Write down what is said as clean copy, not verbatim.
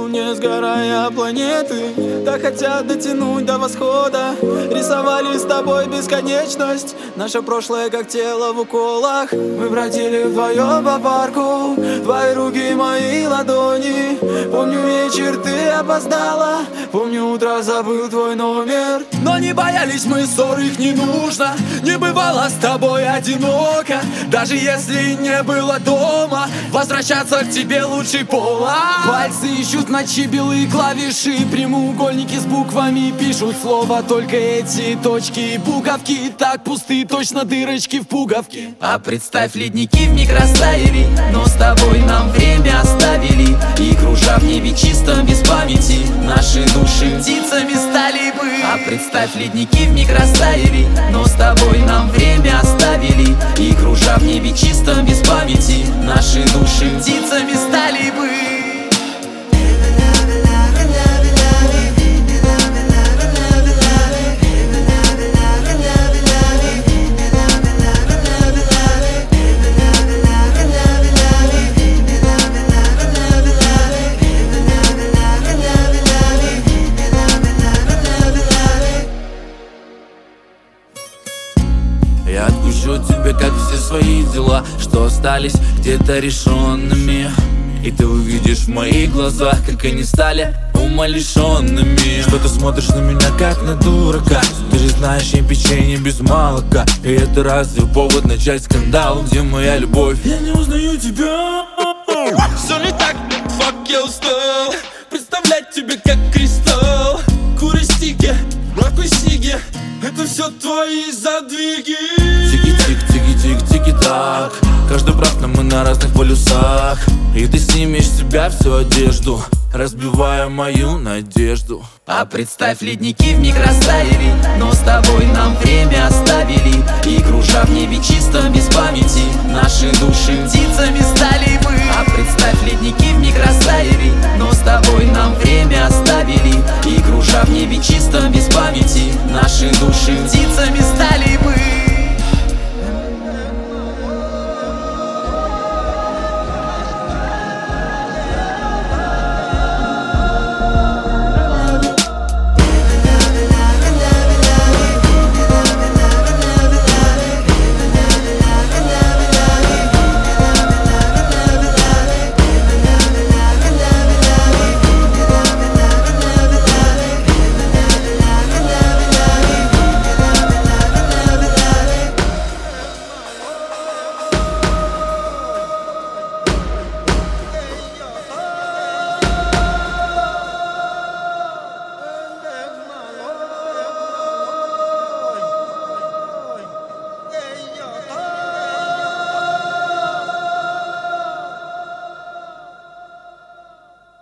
не сгорая планеты. Так хотят дотянуть до восхода. Рисовали с тобой бесконечность. Наше прошлое как тело в уколах. Мы бродили вдвоем по парку. Твои руки, мои ладони. Помню вечер, ты опоздала. Помню утро, забыл твой номер. Но не боялись мы ссор, их не нужно. Не бывало с тобой одиноко. Даже если не было дома, возвращаться к тебе лучший повод. Пальцы ищут в ночи белые клавиши. Прямоугольники с буквами пишут слова. Только эти точки и буковки так пусты, точно дырочки в пуговке. А представь, ледники вмиг растаяли, но с тобой нам время оставили. И кружа в небе чистом без памяти, наши души птицами стали бы. А представь, ледники вмиг растаяли, но с тобой нам время оставили. И кружа в небе чистом без памяти, наши души птицами стали бы. Я отпущу тебе, как все свои дела, что остались где-то решенными. И ты увидишь в моих глазах, как они стали умалишенными. Что ты смотришь на меня, как на дурака? Ты же знаешь, я печенье без молока. И это разве повод начать скандал? Где моя любовь? Я не узнаю тебя. Все не так, фак, я устал представлять тебя как кристалл. Куры стики, ракуй сиги, это все твои задвиги. Тики-тик-тики-тики-так. Каждый прав, но мы на разных полюсах. И ты снимешь с себя всю одежду, разбивая мою надежду. А представь, ледники вмиг растаяли, но с тобой нам время оставили. И кружа в небе чистом без памяти, наши души птицами стали бы. А представь,